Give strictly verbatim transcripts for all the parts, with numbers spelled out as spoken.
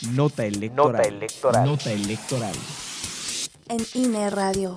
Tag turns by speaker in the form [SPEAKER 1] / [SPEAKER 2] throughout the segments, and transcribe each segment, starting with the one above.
[SPEAKER 1] Nota electoral.
[SPEAKER 2] Nota electoral.
[SPEAKER 1] Nota electoral.
[SPEAKER 3] En I N E Radio.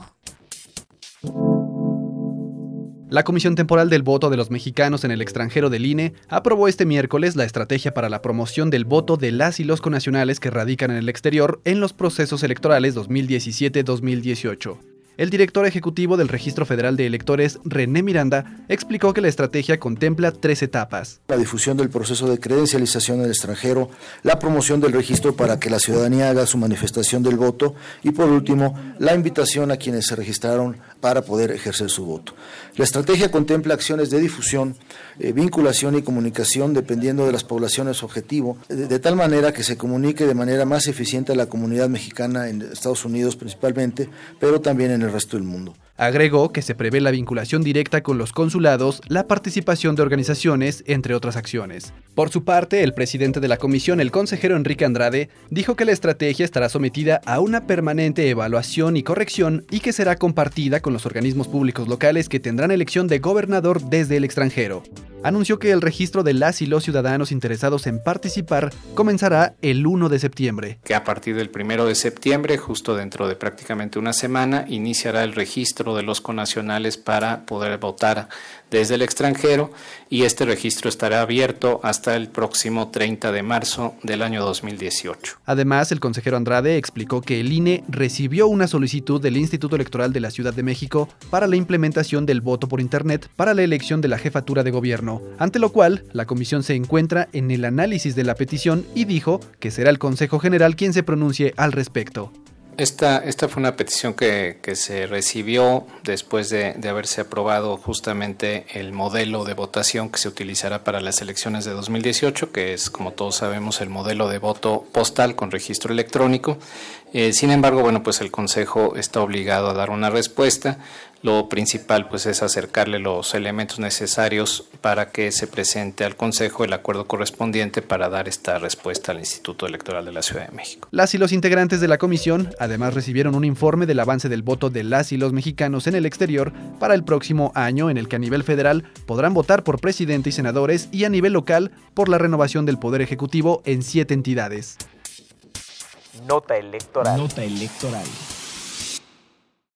[SPEAKER 4] La Comisión Temporal del Voto de los Mexicanos en el Extranjero del I N E aprobó este miércoles la estrategia para la promoción del voto de las y los connacionales que radican en el exterior en los procesos electorales dos mil diecisiete dos mil dieciocho. El director ejecutivo del Registro Federal de Electores, René Miranda, explicó que la estrategia contempla tres etapas.
[SPEAKER 5] La difusión del proceso de credencialización en el extranjero, la promoción del registro para que la ciudadanía haga su manifestación del voto y, por último, la invitación a quienes se registraron para poder ejercer su voto. La estrategia contempla acciones de difusión, eh, vinculación y comunicación dependiendo de las poblaciones objetivo, de, de tal manera que se comunique de manera más eficiente a la comunidad mexicana en Estados Unidos principalmente, pero también en el resto del mundo.
[SPEAKER 4] Agregó que se prevé la vinculación directa con los consulados, la participación de organizaciones, entre otras acciones. Por su parte, el presidente de la comisión, el consejero Enrique Andrade, dijo que la estrategia estará sometida a una permanente evaluación y corrección y que será compartida con los organismos públicos locales que tendrán elección de gobernador desde el extranjero. Anunció que el registro de las y los ciudadanos interesados en participar comenzará el primero de septiembre.
[SPEAKER 6] Que a partir del primero de septiembre, justo dentro de prácticamente una semana, iniciará el registro de los connacionales para poder votar desde el extranjero y este registro estará abierto hasta el próximo treinta de marzo del año dos mil dieciocho.
[SPEAKER 4] Además, el consejero Andrade explicó que el I N E recibió una solicitud del Instituto Electoral de la Ciudad de México para la implementación del voto por Internet para la elección de la jefatura de gobierno, ante lo cual la comisión se encuentra en el análisis de la petición y dijo que será el Consejo General quien se pronuncie al respecto.
[SPEAKER 6] Esta, esta fue una petición que, que se recibió después de, de haberse aprobado justamente el modelo de votación que se utilizará para las elecciones de dos mil dieciocho, que es, como todos sabemos, el modelo de voto postal con registro electrónico. Eh, sin embargo, bueno, pues el Consejo está obligado a dar una respuesta. Lo principal pues es acercarle los elementos necesarios para que se presente al Consejo el acuerdo correspondiente para dar esta respuesta al Instituto Electoral de la Ciudad de México.
[SPEAKER 4] Las y los integrantes de la comisión además recibieron un informe del avance del voto de las y los mexicanos en el exterior para el próximo año, en el que a nivel federal podrán votar por presidente y senadores y a nivel local por la renovación del Poder Ejecutivo en siete entidades.
[SPEAKER 2] Nota electoral.
[SPEAKER 1] Nota electoral.